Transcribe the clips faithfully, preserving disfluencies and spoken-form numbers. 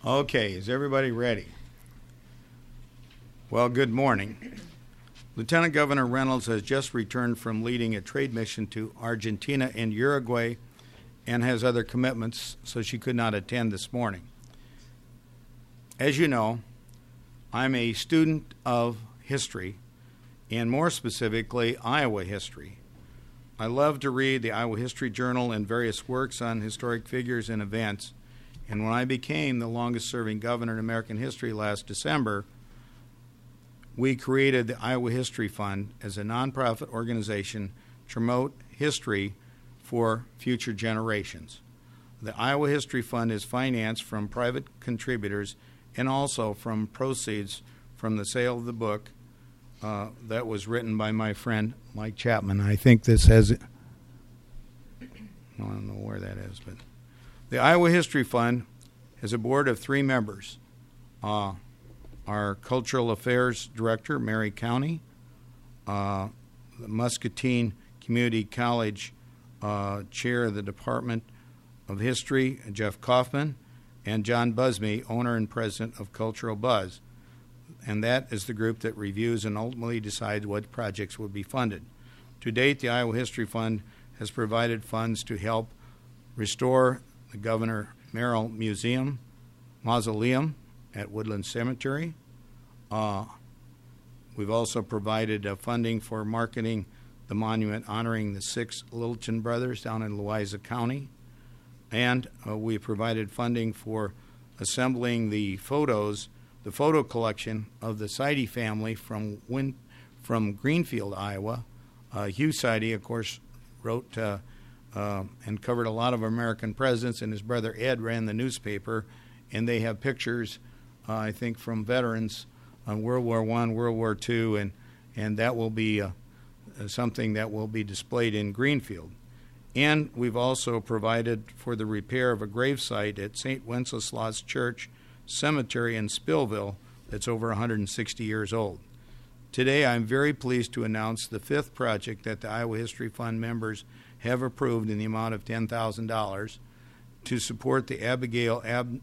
Okay, is everybody ready? Well, good morning. Lieutenant Governor Reynolds has just returned from leading a trade mission to Argentina and Uruguay and has other commitments, so she could not attend this morning. As you know, I'm a student of history, and more specifically, Iowa history. I love to read the Iowa History Journal and various works on historic figures and events, and when I became the longest-serving governor in American history last December, we created the Iowa History Fund as a nonprofit organization to promote history for future generations. The Iowa History Fund is financed from private contributors and also from proceeds from the sale of the book uh, that was written by my friend Mike Chapman. I think this has, I don't know where that is, but the Iowa History Fund has a board of three members. Uh, our Cultural Affairs Director, Mary County, uh, the Muscatine Community College uh, Chair of the Department of History, Jeff Kaufman, and John Busby, owner and president of Cultural Buzz. And that is the group that reviews and ultimately decides what projects will be funded. To date, the Iowa History Fund has provided funds to help restore the Governor Merrill Museum Mausoleum at Woodland Cemetery. Uh, we've also provided uh, funding for marketing the monument honoring the six Littleton brothers down in Louisa County. And uh, we provided funding for assembling the photos, the photo collection of the Sidey family from Win- from Greenfield, Iowa. Uh, Hugh Sidey, of course, wrote uh, uh, and covered a lot of American presidents, and his brother Ed ran the newspaper, and they have pictures, uh, I think, from veterans on World War One, World War Two, and, and that will be uh, something that will be displayed in Greenfield. And we've also provided for the repair of a gravesite at Saint Wenceslaus Church Cemetery in Spillville that's over one hundred sixty years old. Today, I'm very pleased to announce the fifth project that the Iowa History Fund members have approved in the amount of ten thousand dollars to support the Abigail, Ab,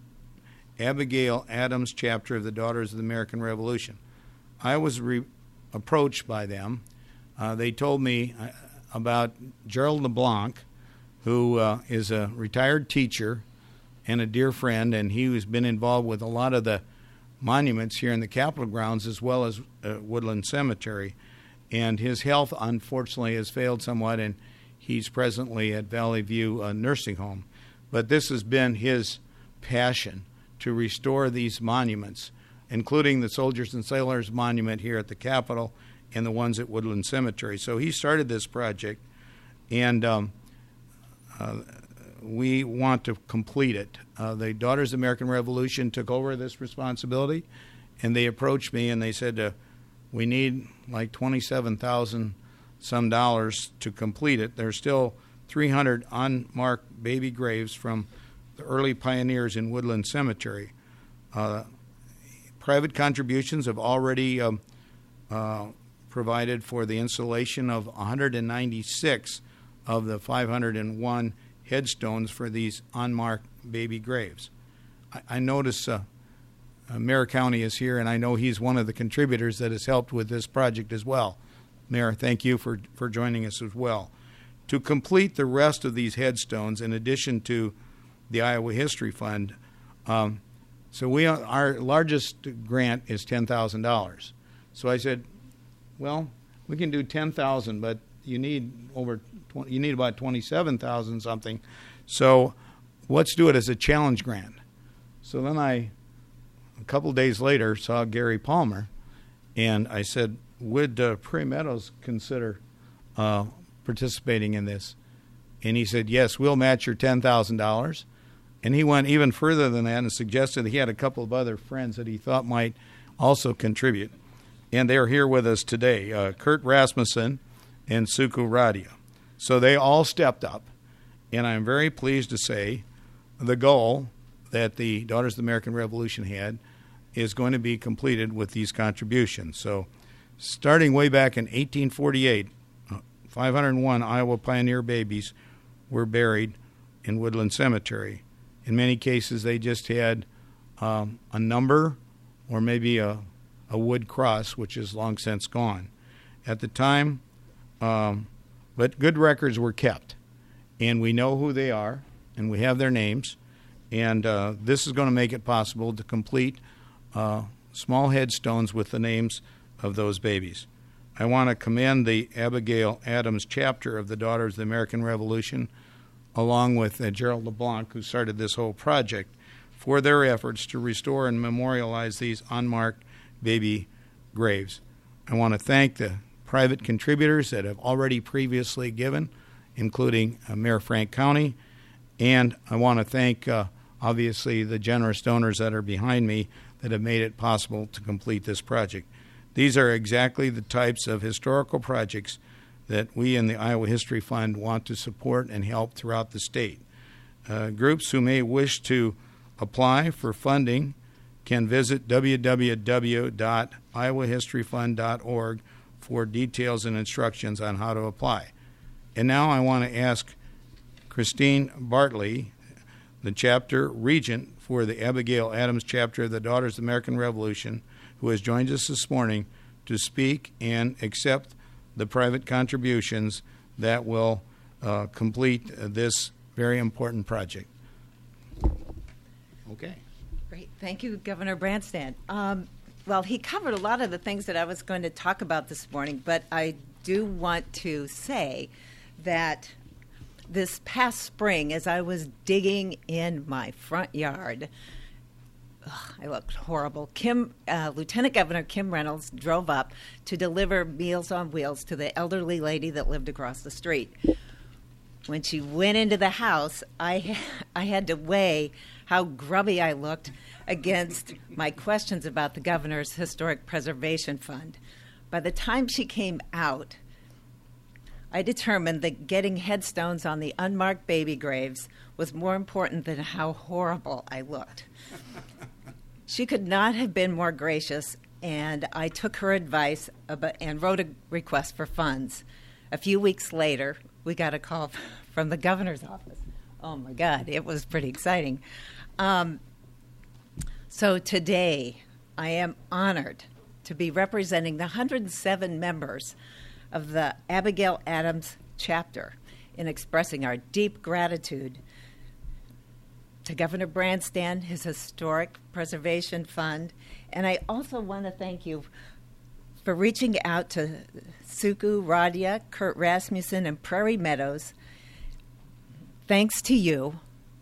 Abigail Adams chapter of the Daughters of the American Revolution. I was re- approached by them. Uh, they told me uh, about Gerald LeBlanc, who uh, is a retired teacher and a dear friend, and he has been involved with a lot of the monuments here in the Capitol grounds as well as uh, Woodland Cemetery. And his health, unfortunately, has failed somewhat, and he's presently at Valley View uh, Nursing Home. But this has been his passion, to restore these monuments, including the Soldiers and Sailors Monument here at the Capitol and the ones at Woodland Cemetery. So he started this project, and um, uh, we want to complete it. Uh, the Daughters of the American Revolution took over this responsibility, and they approached me and they said, uh, we need like twenty-seven thousand some dollars to complete it. There's still three hundred unmarked baby graves from the early pioneers in Woodland Cemetery. Uh, private contributions have already um, uh, provided for the installation of one hundred ninety-six of the five hundred one headstones for these unmarked baby graves. I, I notice uh, uh, Mayor County is here, and I know he's one of the contributors that has helped with this project as well. Mayor, thank you for, for joining us as well. To complete the rest of these headstones, in addition to the Iowa History Fund, um, so we our largest grant is ten thousand dollars. So I said, well, we can do ten thousand dollars, but you need over twenty, you need about twenty-seven thousand dollars something. So let's do it as a challenge grant. So then I, a couple of days later, saw Gary Palmer, and I said, would uh, Prairie Meadows consider uh, participating in this? And he said, yes, we'll match your ten thousand dollars. And he went even further than that and suggested that he had a couple of other friends that he thought might also contribute. And they're here with us today, uh, Kurt Rasmussen and Suku Radia. So they all stepped up, and I'm very pleased to say the goal that the Daughters of the American Revolution had is going to be completed with these contributions. So starting way back in eighteen forty-eight, five hundred one Iowa pioneer babies were buried in Woodland Cemetery. In many cases, they just had um, a number or maybe a, a wood cross, which is long since gone. At the time, um, but good records were kept, and we know who they are, and we have their names, and uh, this is going to make it possible to complete uh, small headstones with the names of those babies. I want to commend the Abigail Adams chapter of the Daughters of the American Revolution, along with uh, Gerald LeBlanc, who started this whole project, for their efforts to restore and memorialize these unmarked baby graves. I want to thank the private contributors that have already previously given, including uh, Mayor Frank County, and I want to thank, uh, obviously, the generous donors that are behind me that have made it possible to complete this project. These are exactly the types of historical projects that we in the Iowa History Fund want to support and help throughout the state. Uh, groups who may wish to apply for funding can visit w w w dot iowa history fund dot org for details and instructions on how to apply. And now I want to ask Christine Bartley, the chapter regent for the Abigail Adams chapter of the Daughters of the American Revolution, who has joined us this morning to speak and accept the private contributions that will uh, complete uh, this very important project. Okay. Great. Thank you, Governor Branstad. Um, well, he covered a lot of the things that I was going to talk about this morning, but I do want to say that this past spring, as I was digging in my front yard, ugh, I looked horrible. Kim, uh, Lieutenant Governor Kim Reynolds drove up to deliver Meals on Wheels to the elderly lady that lived across the street. When she went into the house, I, I had to weigh how grubby I looked against my questions about the governor's Historic Preservation Fund. By the time she came out, I determined that getting headstones on the unmarked baby graves was more important than how horrible I looked. She could not have been more gracious, and I took her advice about, and wrote a request for funds. A few weeks later, we got a call from the governor's office. Oh, my God, it was pretty exciting. Um, so today, I am honored to be representing the one hundred seven members of the Abigail Adams chapter in expressing our deep gratitude to Governor Branstad, his Historic Preservation Fund, and I also want to thank you for reaching out to Suku Radia, Kurt Rasmussen, and Prairie Meadows. Thanks to you,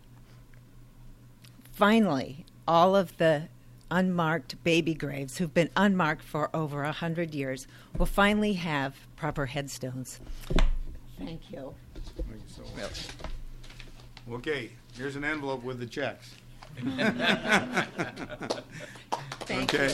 finally, all of the unmarked baby graves who've been unmarked for over one hundred years will finally have proper headstones. Thank you. Thank you so much. Okay, here's an envelope with the checks. Thank okay. you.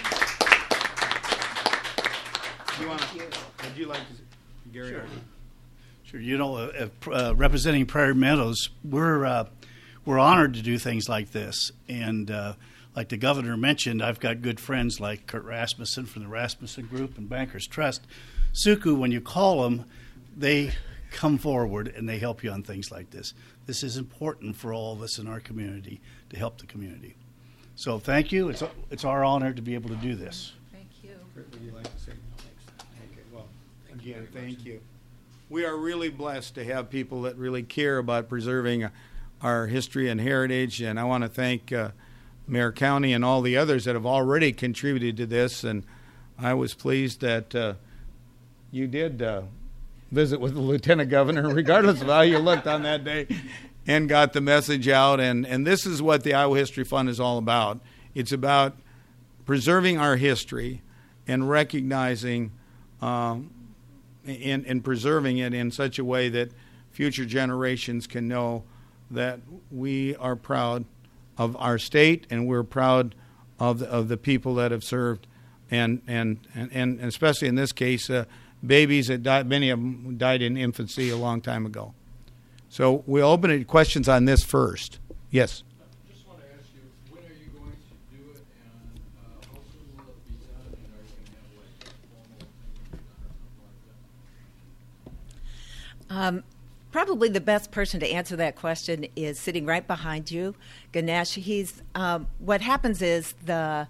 You wanna, Thank you. would you like to, Gary? Sure. Sure. You know, uh, uh, representing Prairie Meadows, we're uh, we're honored to do things like this. And uh, like the governor mentioned, I've got good friends like Kurt Rasmussen from the Rasmussen Group and Bankers Trust. Suku, when you call them, they come forward and they help you on things like this. This is important for all of us in our community to help the community. So thank you. It's it's our honor to be able to do this. Thank you. Kurt, would you like to say? Okay, well, again, thank you. We are really blessed to have people that really care about preserving our history and heritage, and I want to thank uh, Mayor County and all the others that have already contributed to this, and I was pleased that uh, you did uh, visit with the Lieutenant Governor, regardless of how you looked on that day, and got the message out, and, and this is what the Iowa History Fund is all about. It's about preserving our history and recognizing um, and, and preserving it in such a way that future generations can know that we are proud of our state and we're proud of the, of the people that have served, and and, and, and especially in this case, uh, babies that died, many of them died in infancy a long time ago. So we'll open it to questions on this first. Yes? I just want to ask you, when are you going to do it, and uh, how soon will it be done, and are you going to have like a formal thing done or something like that? Um, probably the best person to answer that question is sitting right behind you, Ganesh. He's um, what happens is the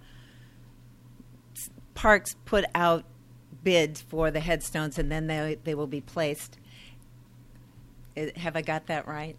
parks put out bids for the headstones, and then they they will be placed. I- Have I got that right?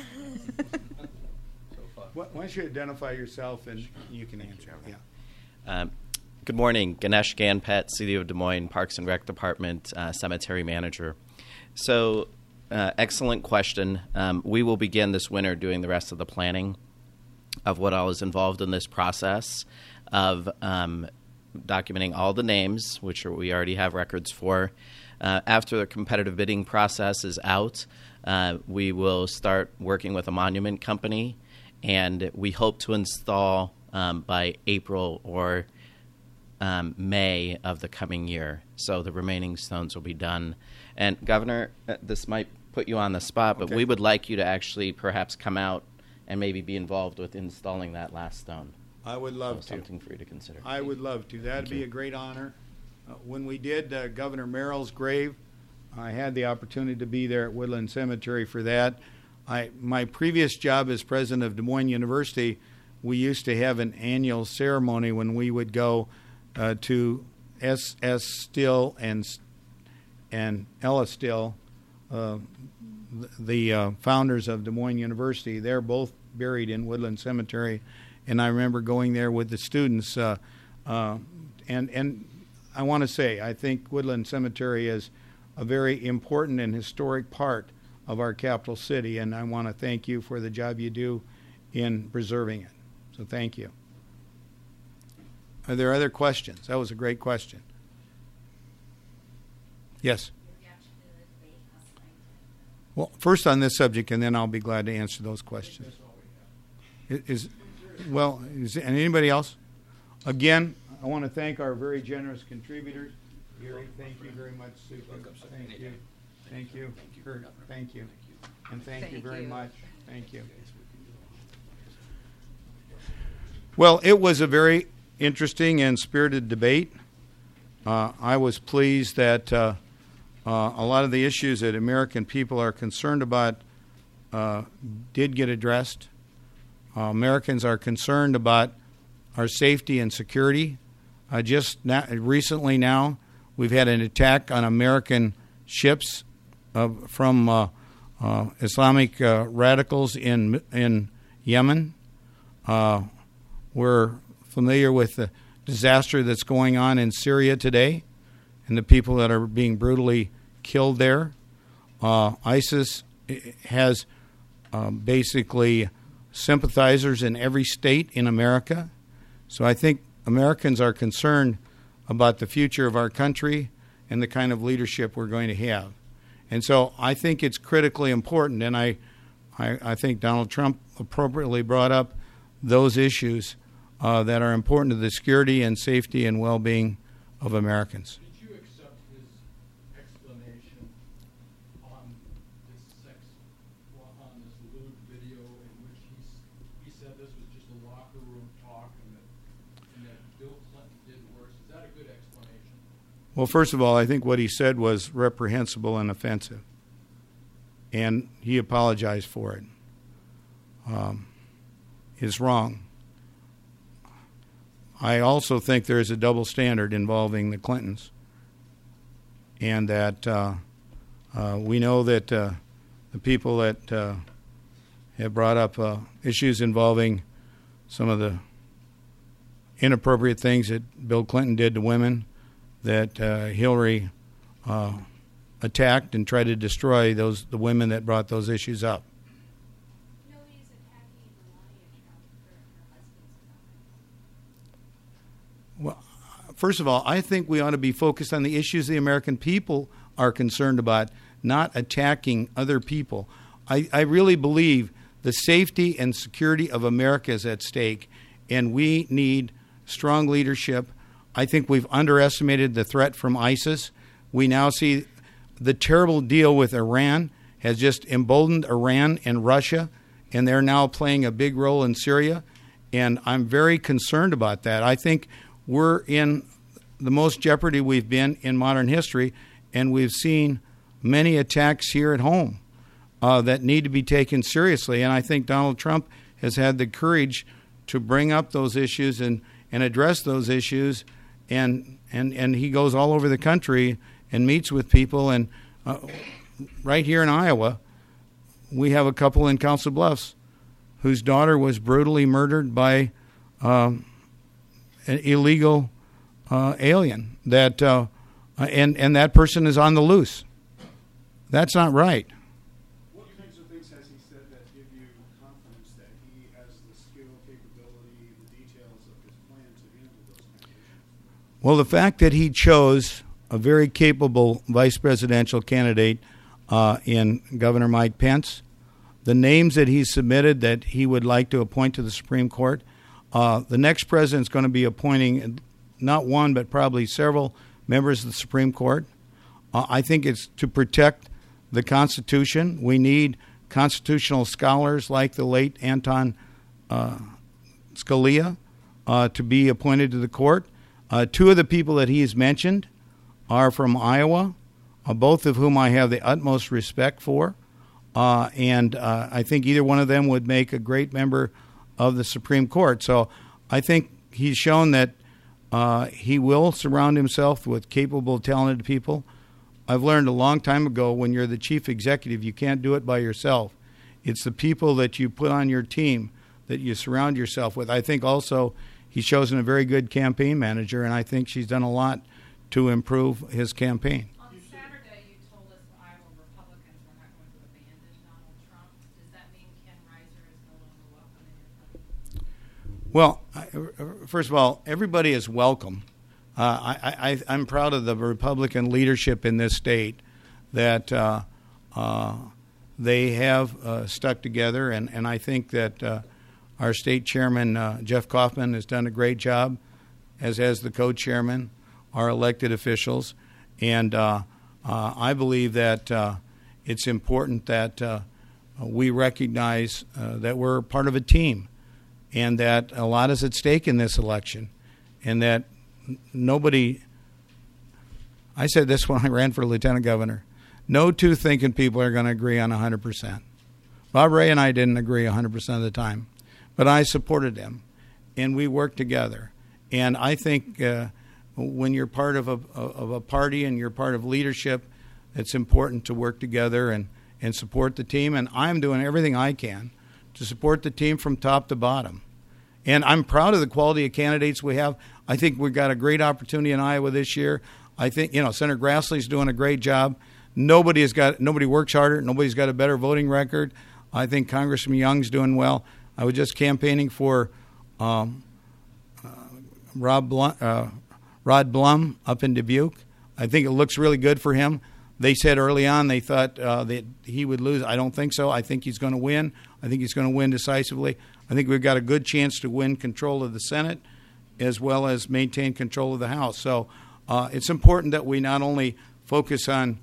Why why don't you identify yourself and you can answer? Yeah. Um, good morning, Ganesh Ganpet, City of Des Moines Parks and Rec Department uh, Cemetery Manager. So, uh, excellent question. Um, we will begin this winter doing the rest of the planning of what all is involved in this process of um, documenting all the names, which are, we already have records for. Uh, after the competitive bidding process is out, uh, we will start working with a monument company, and we hope to install um, by April or um, May of the coming year. So the remaining stones will be done. And Governor, uh, this might put you on the spot, but Okay. we would like you to actually perhaps come out and maybe be involved with installing that last stone. I would love So to. something for you to consider. I would love to. That'd Thank be you. a great honor. Uh, when we did uh, Governor Merrill's grave, I had the opportunity to be there at Woodland Cemetery for that. I, my previous job as president of Des Moines University, we used to have an annual ceremony when we would go uh, to S S Still and and Ella Still, uh, the, the uh, founders of Des Moines University. They're both buried in Woodland Cemetery, and I remember going there with the students. Uh, uh, and and I want to say, I think Woodland Cemetery is a very important and historic part of our capital city, and I want to thank you for the job you do in preserving it. So thank you. Are there other questions? That was a great question. Yes. Well, first on this subject, and then I'll be glad to answer those questions. I- Is, well, is and anybody else? Again, I want to thank our very generous contributors. Gary, thank you very much. Susan, thank you. Thank you. Kurt, thank you. And thank you Thank very you. much. Thank you. Well, it was a very interesting and spirited debate. Uh, I was pleased that uh, uh, a lot of the issues that American people are concerned about uh, did get addressed. Uh, Americans are concerned about our safety and security. Uh, just now, recently now, we've had an attack on American ships uh, from uh, uh, Islamic uh, radicals in in Yemen. Uh, we're familiar with the disaster that's going on in Syria today and the people that are being brutally killed there. Uh, ISIS has uh, basically sympathizers in every state in America. So I think Americans are concerned about the future of our country and the kind of leadership we're going to have. And so I think it's critically important, and I, I, I think Donald Trump appropriately brought up those issues uh, that are important to the security and safety and well-being of Americans. Did you accept his explanation on this sex, well, on this lewd video in which he, s- he said this was just a locker room talk and that, and that Bill Clinton did worse? Is that a good explanation? Well, first of all, I think what he said was reprehensible and offensive, and he apologized for it. Um, it's wrong. I also think there is a double standard involving the Clintons, and that uh, uh, we know that uh, the people that uh, have brought up uh, issues involving some of the inappropriate things that Bill Clinton did to women, that uh, Hillary uh, attacked and tried to destroy those the women that brought those issues up. Nobody's attacking Melania Trump for her husband's comment. Well, first of all, I think we ought to be focused on the issues the American people are concerned about, not attacking other people. I, I really believe the safety and security of America is at stake, and we need strong leadership. I think we've underestimated the threat from ISIS. We now see the terrible deal with Iran has just emboldened Iran and Russia, and they're now playing a big role in Syria, and I'm very concerned about that. I think we're in the most jeopardy we've been in modern history, and we've seen many attacks here at home. uh, that need to be taken seriously. And I think Donald Trump has had the courage to bring up those issues and, and address those issues. And, and, and he goes all over the country and meets with people. And uh, right here in Iowa, we have a couple in Council Bluffs whose daughter was brutally murdered by um, an illegal uh, alien. That uh, and and that person is on the loose. That's not right. What kinds of things has he said that give you confidence that he has the skill, capability, the details of his plan to handle those kind of issues? Well, the fact that he chose a very capable vice presidential candidate uh, in Governor Mike Pence, the names that he submitted that he would like to appoint to the Supreme Court, uh, the next president is going to be appointing not one but probably several members of the Supreme Court. Uh, I think it's to protect the Constitution. We need constitutional scholars like the late Anton uh, Scalia uh, to be appointed to the court. Uh, two of the people that he has mentioned are from Iowa, uh, both of whom I have the utmost respect for. Uh, and uh, I think either one of them would make a great member of the Supreme Court. So I think he's shown that uh, he will surround himself with capable, talented people. I've learned a long time ago, when you're the chief executive, you can't do it by yourself. It's the people that you put on your team that you surround yourself with. I think also he's chosen a very good campaign manager, and I think she's done a lot to improve his campaign. On Saturday, you told us the Iowa Republicans were not going to abandon Donald Trump. Does that mean Ken Reiser is no longer welcome in your party? Well, I, first of all, everybody is welcome. Uh, I, I, I'm proud of the Republican leadership in this state that uh, uh, they have uh, stuck together, and, and I think that uh, our state chairman, uh, Jeff Kaufman, has done a great job, as has the co-chairman, our elected officials. And uh, uh, I believe that uh, it's important that uh, we recognize uh, that we're part of a team and that a lot is at stake in this election, and that nobody, I said this when I ran for lieutenant governor, no two thinking people are going to agree on one hundred percent. Bob Ray and I didn't agree one hundred percent of the time, but I supported him, and we worked together. And I think uh, when you're part of a, of a party and you're part of leadership, it's important to work together and, and support the team. And I'm doing everything I can to support the team from top to bottom. And I'm proud of the quality of candidates we have. I think we've got a great opportunity in Iowa this year. I think, you know, Senator Grassley's doing a great job. Nobody has got, nobody works harder. Nobody's got a better voting record. I think Congressman Young's doing well. I was just campaigning for um, uh, Rob Blum, uh, Rod Blum up in Dubuque. I think it looks really good for him. They said early on they thought uh, that he would lose. I don't think so. I think he's going to win. I think he's going to win decisively. I think we've got a good chance to win control of the Senate as well as maintain control of the House. So uh, it's important that we not only focus on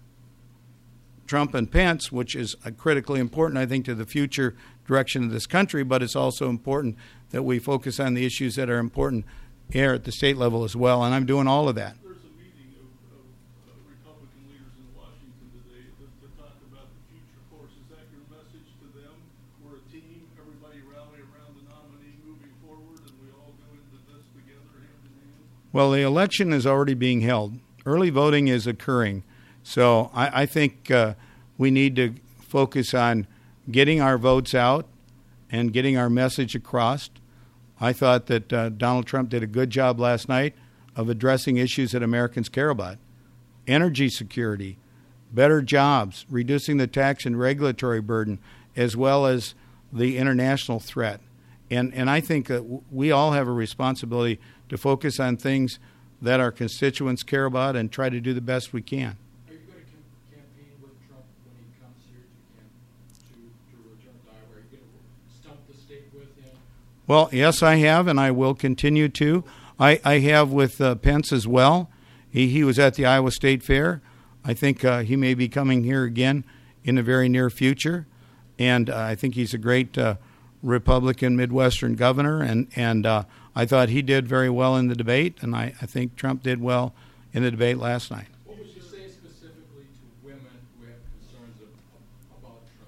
Trump and Pence, which is uh, critically important, I think, to the future direction of this country, but it's also important that we focus on the issues that are important here at the state level as well, and I'm doing all of that. There's a meeting of, of uh, Republican leaders in Washington today to, to talk about the future course. Is that your message to them? We're a team, everybody rally around the nominee moving forward, and we all go into this together hand in hand? Well, the election is already being held. Early voting is occurring. So I, I think uh, we need to focus on getting our votes out and getting our message across. I thought that uh, Donald Trump did a good job last night of addressing issues that Americans care about. Energy security, better jobs, reducing the tax and regulatory burden, as well as the international threat. And, and I think that w- we all have a responsibility to focus on things that our constituents care about and try to do the best we can. Are you going to cam- campaign with Trump when he comes here to, cam- to, to return to Iowa? Are you going to stump the state with him? Well, yes, I have, and I will continue to. I, I have with uh, Pence as well. He, he was at the Iowa State Fair. I think uh, he may be coming here again in the very near future. And uh, I think he's a great uh, Republican Midwestern governor, and, and uh, I thought he did very well in the debate, and I, I think Trump did well in the debate last night. What would you say specifically to women who have concerns of, about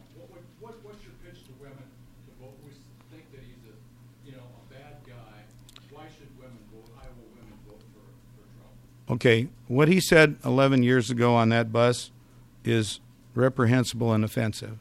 Okay, what he said eleven years ago on that bus is reprehensible and offensive.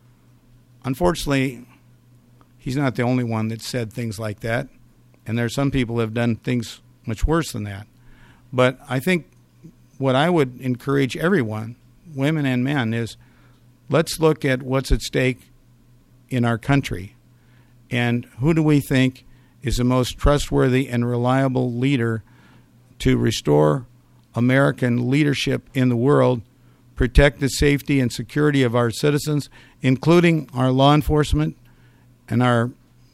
Unfortunately, he's not the only one that said things like that, and there are some people who have done things much worse than that. But I think what I would encourage everyone, women and men, is let's look at what's at stake in our country, and who do we think is the most trustworthy and reliable leader to restore American leadership in the world, protect the safety and security of our citizens, including our law enforcement and our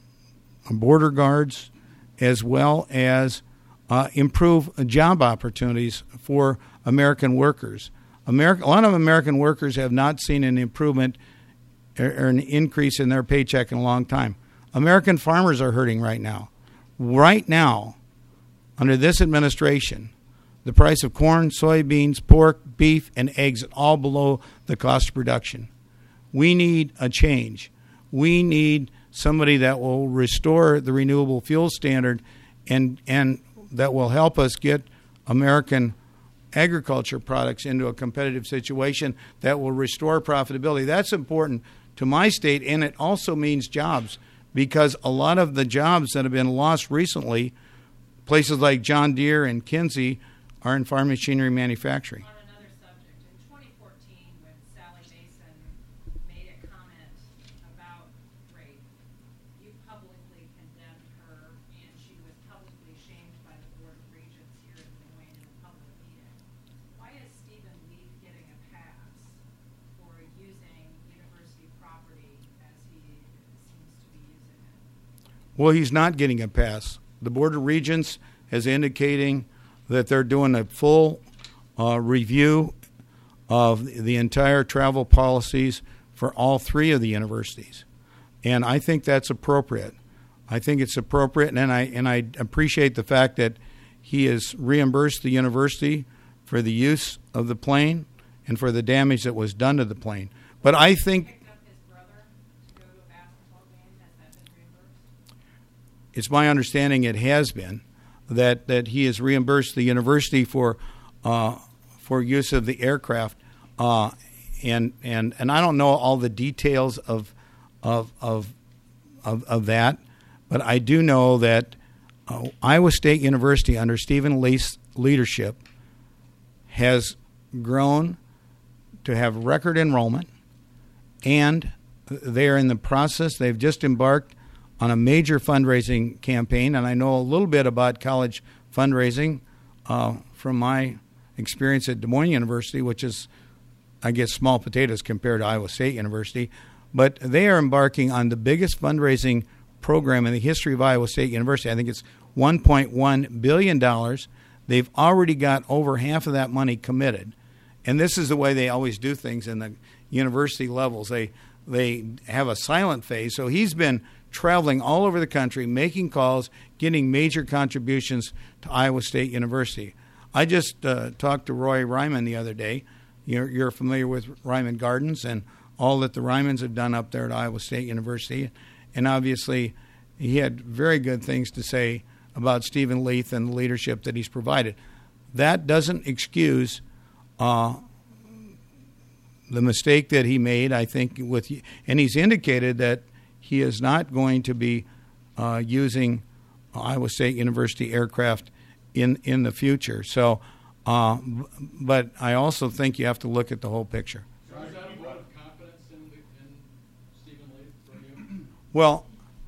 border guards, as well as uh, improve job opportunities for American workers. America, a lot of American workers have not seen an improvement or, or an increase in their paycheck in a long time. American farmers are hurting right now. Right now, under this administration, the price of corn, soybeans, pork, beef, and eggs are all below the cost of production. We need a change. We need somebody that will restore the renewable fuel standard and and that will help us get American agriculture products into a competitive situation that will restore profitability. That's important to my state, and it also means jobs, because a lot of the jobs that have been lost recently, places like John Deere and Kinsey, are in farm machinery manufacturing. On another subject, in twenty fourteen, when Sally Mason made a comment about rape, you publicly condemned her, and she was publicly shamed by the Board of Regents here in Des Moines in a public meeting. Why is Stephen Leith getting a pass for using university property as he seems to be using it? Well, he's not getting a pass. The Board of Regents is indicating that they're doing a full uh, review of the entire travel policies for all three of the universities. And I think that's appropriate. I think it's appropriate, and I and I appreciate the fact that he has reimbursed the university for the use of the plane and for the damage that was done to the plane. But I think Picked up his brother to go to a basketball game. Has that been reimbursed? it's my understanding it has been, that, that he has reimbursed the university for uh, for use of the aircraft, uh, and and and I don't know all the details of of of of, of that, but I do know that uh, Iowa State University under Stephen Leith's leadership has grown to have record enrollment, and they are in the process. They've just embarked on a major fundraising campaign, and I know a little bit about college fundraising uh, from my experience at Des Moines University, which is, I guess, small potatoes compared to Iowa State University. But they are embarking on the biggest fundraising program in the history of Iowa State University. I think it's one point one billion dollars. They've already got over half of that money committed. And this is the way they always do things in the university levels. They they have a silent phase. So he's been traveling all over the country, making calls, getting major contributions to Iowa State University. I just uh, talked to Roy Ryman the other day. You're, you're familiar with Ryman Gardens and all that the Rymans have done up there at Iowa State University. And obviously, he had very good things to say about Stephen Leith and the leadership that he's provided. That doesn't excuse uh, the mistake that he made, I think, with, and he's indicated that he is not going to be uh, using Iowa State University aircraft in, in the future. So, uh, but I also think you have to look at the whole picture. So is that a vote of confidence in, the, in Stephen Leith from you? Well,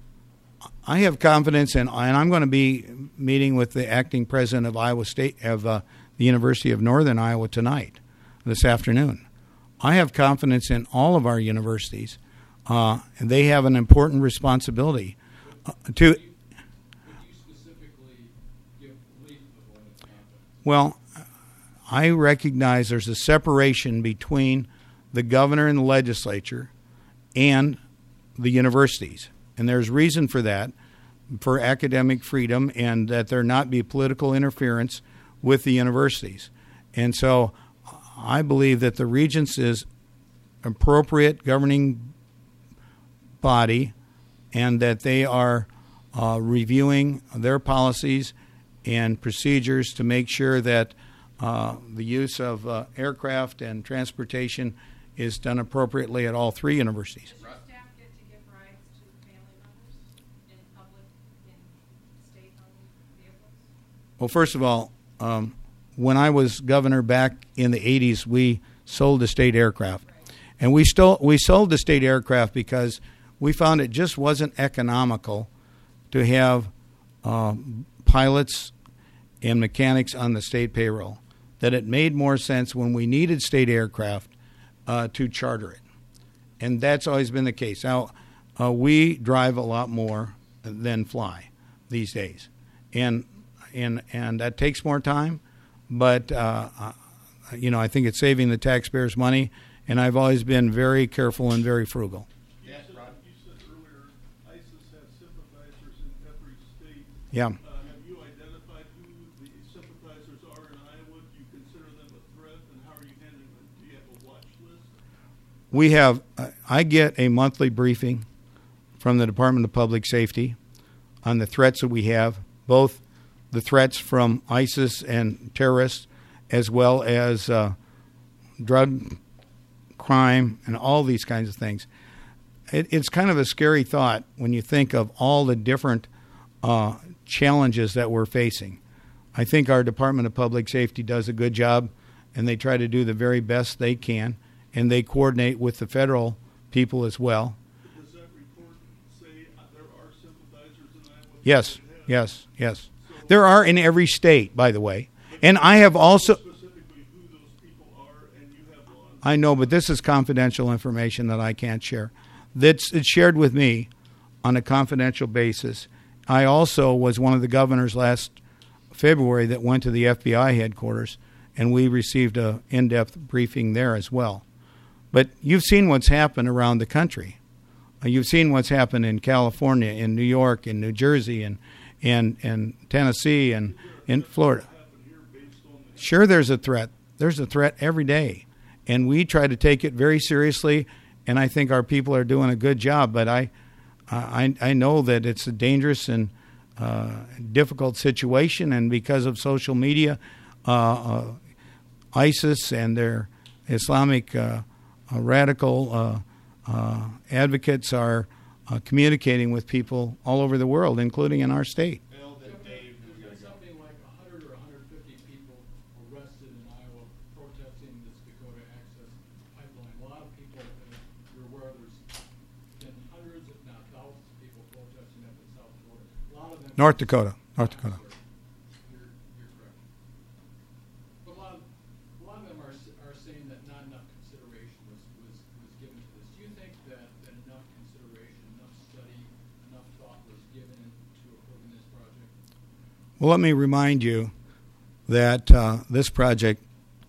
I have confidence in, and I'm going to be meeting with the acting president of Iowa State, of uh, the University of Northern Iowa tonight, this afternoon. I have confidence in all of our universities. Uh, and they have an important responsibility uh, to. Would you specifically give Leith the vote of confidence? Well, I recognize there's a separation between the governor and the legislature and the universities. And there's reason for that, for academic freedom, and that there not be political interference with the universities. And so I believe that the Regents is appropriate governing body, and that they are uh, reviewing their policies and procedures to make sure that uh, the use of uh, aircraft and transportation is done appropriately at all three universities. Does your staff get to give rides to family members in public, in state-owned vehicles? Well, first of all, um, when I was governor back in the eighties, we sold the state aircraft. And we, stole, we sold the state aircraft because we found it just wasn't economical to have um, pilots and mechanics on the state payroll, that it made more sense when we needed state aircraft uh, to charter it. And that's always been the case. Now, uh, we drive a lot more than fly these days. And and and that takes more time, but, uh, uh, you know, I think it's saving the taxpayers money, and I've always been very careful and very frugal. You said, you said earlier ISIS has sympathizers in every state. Yeah. Uh, have you identified who the sympathizers are in Iowa? Do you consider them a threat, and how are you handling them? Do you have a watch list? We have, I get a monthly briefing from the Department of Public Safety on the threats that we have, both the threats from ISIS and terrorists, as well as uh, drug crime and all these kinds of things. It, it's kind of a scary thought when you think of all the different uh, challenges that we're facing. I think our Department of Public Safety does a good job, and they try to do the very best they can, and they coordinate with the federal people as well. Does that report say uh, there are sympathizers in Iowa? Yes, yes, yes. There are in every state, by the way. And I have also... Specifically who those people are, and you have law. I know, but this is confidential information that I can't share. That's it's shared with me on a confidential basis. I also was one of the governors last February that went to the F B I headquarters, and we received a in-depth briefing there as well. But you've seen what's happened around the country. Uh, you've seen what's happened in California, in New York, in New Jersey, and and, and Tennessee, and in Florida. Sure, there's a threat. There's a threat every day. And we try to take it very seriously, and I think our people are doing a good job. But I I, I know that it's a dangerous and uh, difficult situation, and because of social media, uh, uh, ISIS and their Islamic uh, uh, radical uh, uh, advocates are uh, communicating with people all over the world, including in our state. Bill, that Dave, there's been something like one hundred or one hundred fifty people arrested in Iowa protesting this Dakota Access Pipeline. A lot of people, uh, you're aware there's been hundreds, if not thousands, of people protesting up in South Dakota. A lot of them. North Dakota. North Dakota. You're, you're correct. But a lot, of, a lot of them are are saying that not enough consideration was, was, was given to this. Do you think that, that enough consideration, enough study, enough thought was given to approving this project? Well, let me remind you that uh, this project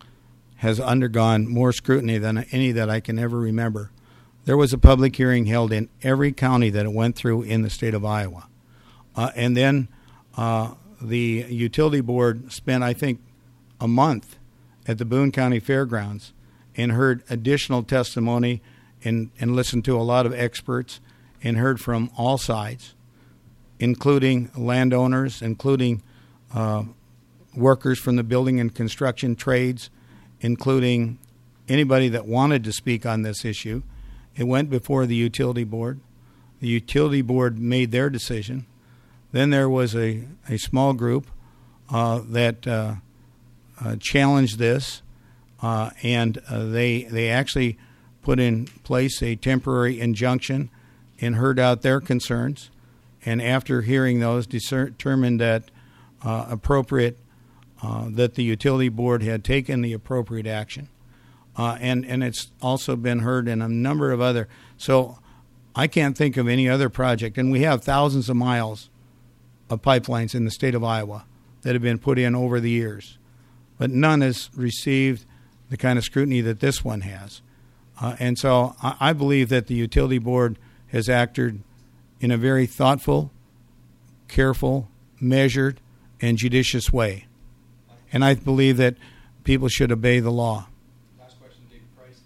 has undergone more scrutiny than any that I can ever remember. There was a public hearing held in every county that it went through in the state of Iowa. Uh, and then uh, the utility board spent, I think, a month at the Boone County Fairgrounds and heard additional testimony and, and listened to a lot of experts and heard from all sides, including landowners, including uh, workers from the building and construction trades, including anybody that wanted to speak on this issue. It went before the utility board. The utility board made their decision. Then there was a, a small group uh, that uh, uh, challenged this, uh, and uh, they they actually put in place a temporary injunction and heard out their concerns. And after hearing those, determined that uh, appropriate uh, that the utility board had taken the appropriate action, uh, and and it's also been heard in a number of other. So I can't think of any other project, and we have thousands of miles of pipelines in the state of Iowa that have been put in over the years, but none has received the kind of scrutiny that this one has. Uh, and so I, I believe that the utility board has acted in a very thoughtful, careful, measured, and judicious way. And I believe that people should obey the law. Last question, Dave Price,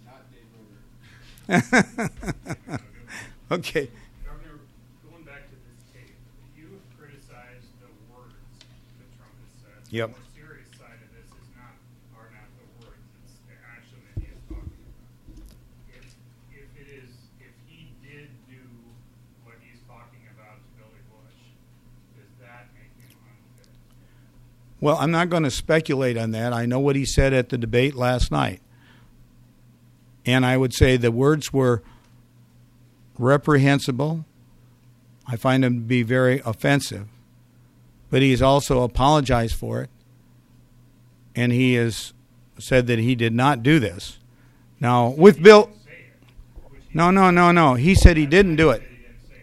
not Dave Roeder. Okay. Governor, going back to this tape, you have criticized the words that Trump has said. Yep. The more serious side of this is not Well, I'm not going to speculate on that. I know what he said at the debate last night. And I would say the words were reprehensible. I find them to be very offensive. But he's also apologized for it. And he has said that he did not do this. Now, with Bill... No, no, no, no. He said he didn't do it.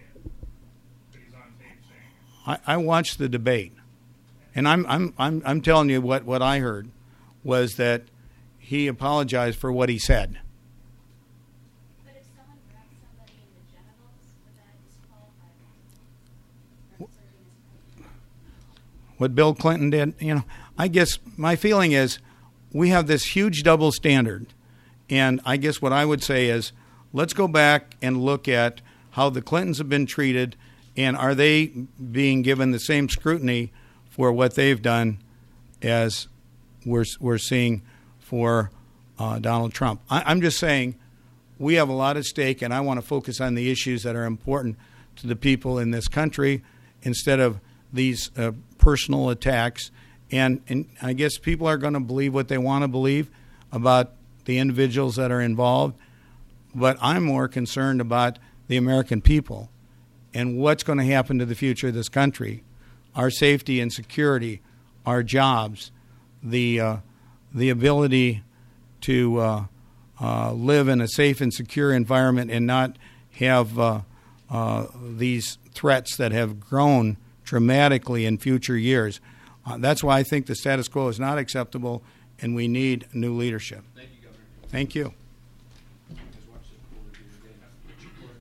I, I watched the debate. And I'm I'm I'm I'm telling you what, what I heard was that he apologized for what he said. But if someone grabs somebody in the genitals, would that disqualify them from serving as president? What Bill Clinton did, you know, I guess my feeling is we have this huge double standard. And I guess what I would say is let's go back and look at how the Clintons have been treated, and are they being given the same scrutiny for what they've done as we're, we're seeing for uh, Donald Trump. I, I'm just saying we have a lot at stake, and I want to focus on the issues that are important to the people in this country instead of these uh, personal attacks. And, and I guess people are going to believe what they want to believe about the individuals that are involved, but I'm more concerned about the American people and what's going to happen to the future of this country, our safety and security, our jobs, the uh, the ability to uh, uh, live in a safe and secure environment and not have uh, uh, these threats that have grown dramatically in future years. Uh, that's why I think the status quo is not acceptable, and we need new leadership. Thank you, Governor. Thank you.